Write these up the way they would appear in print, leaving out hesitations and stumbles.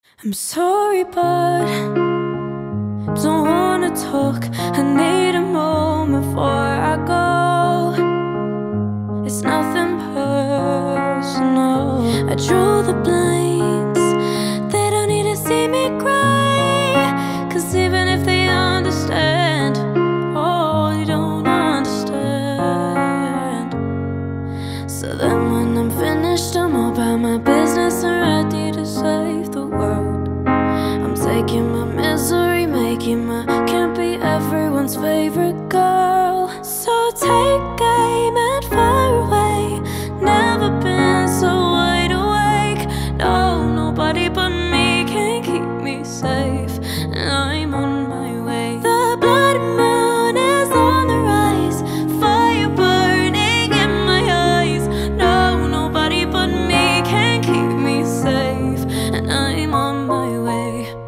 I'm sorry, but don't wanna talk. I need a moment before I go. It's nothing personal. I drew the blinds. They don't need to see me cry, 'cause even if they understand, oh, they don't understand. So then when I'm finished, I'm all about my business and ready to save the world. I'm taking my misery, making my can't be everyone's favorite girl. So take aim and fire away. Never been so wide awake. No, nobody but me can keep me safe, and I'm on my way. The bloody moon is on the rise, fire burning in my eyes. No, nobody but me can keep me safe, and I'm on my way.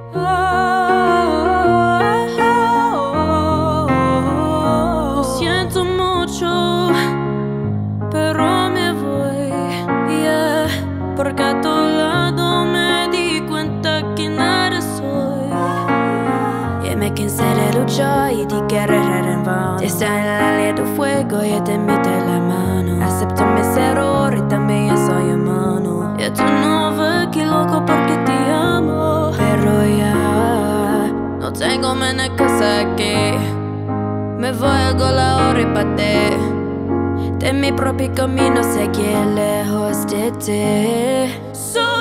Lo siento mucho, pero me voy, yeah, porque a tu lado me di cuenta que nada soy. Yeah, me cansé de luchar y de guerrear en vano. Está en la línea de fuego y te mete la mano. Acepto mis errores, también soy humano. Y tú no ves que loco porque te amo, pero ya no tengo menos cosas aquí. Me voy a la hora y bate. De mi propio camino seguir lejos de ti.